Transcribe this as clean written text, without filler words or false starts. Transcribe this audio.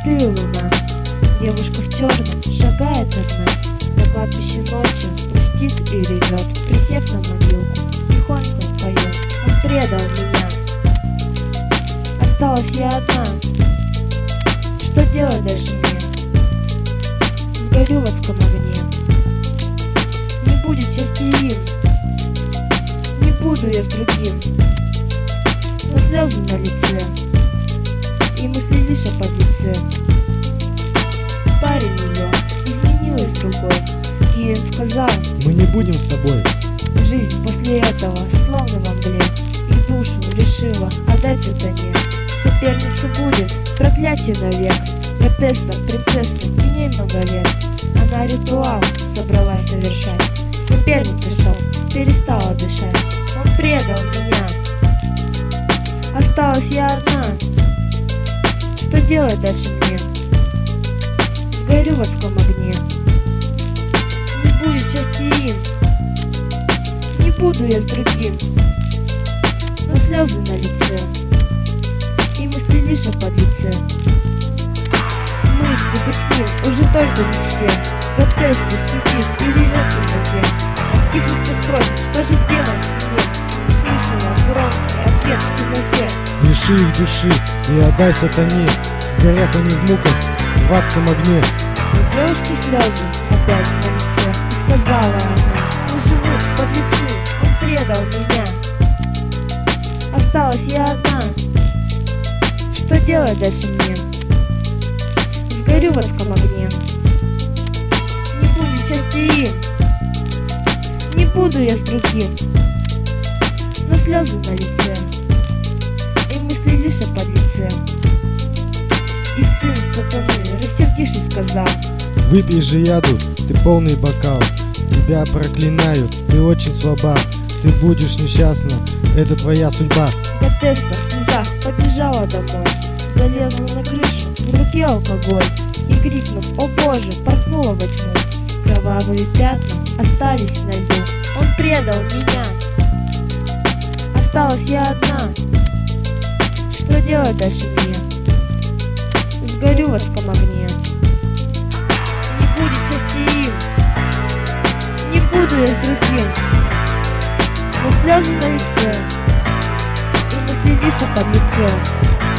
Ты луна, девушка в черном шагает одна на кладбище ночью, грустит и ревет, присев на могилку, тихонько поет. Он предал меня, осталась я одна. Что делать дальше мне? Сгорю в адском огне. Не будет счастья им, не буду я с другим. Но слезы на лице и мысли лишь о подлеце. Парень ее изменилась другой, и он сказал: мы не будем с тобой. Жизнь после этого словно во мгле, и душу решила отдать сатане. Соперница будет проклятие навек, Готесса, принцесса, теней много лет. Она ритуал собралась совершать, соперница, чтоб перестала дышать. Он предал меня, осталась я одна. Что делать дальше мне? Сгорю в адском огне. Не будет счастья им, не буду я с другим. Но слезы на лице и мысли лишь о подлеце. Мысли быть с ним уже только в мечте. Готесса сидит и ревет в темноте. Он тихо спросит, что же делать мне? Слышала громкий ответ в темноте: Лиши их души и отдай сатане. Сгорят они в муках в адском огне. У девушки слезы опять на лице, и сказала она: мы живут подлецы, он предал меня. Осталась я одна. Что делать дальше мне? Сгорю в адском огне. Не будет счастья им, не буду я с другим. Но слезы на лице и мысли лишь о подлеце. И сын сатаны, рассердившись, сказал: выпей же яду, ты полный бокал. Тебя проклинаю, ты очень слаба. Ты будешь несчастна, это твоя судьба. Готесса в слезах побежала домой, залезла на крышу, в руке алкоголь, и, крикнув: о боже, порхнула во тьму. Кровавые пятна остались на льду. Он предал меня, осталась я одна. Что делать дальше мне? Сгорю в адском огне. Не будет счастья им, не буду я с другим. Но слезы на лице и мысли лишь о подлеце.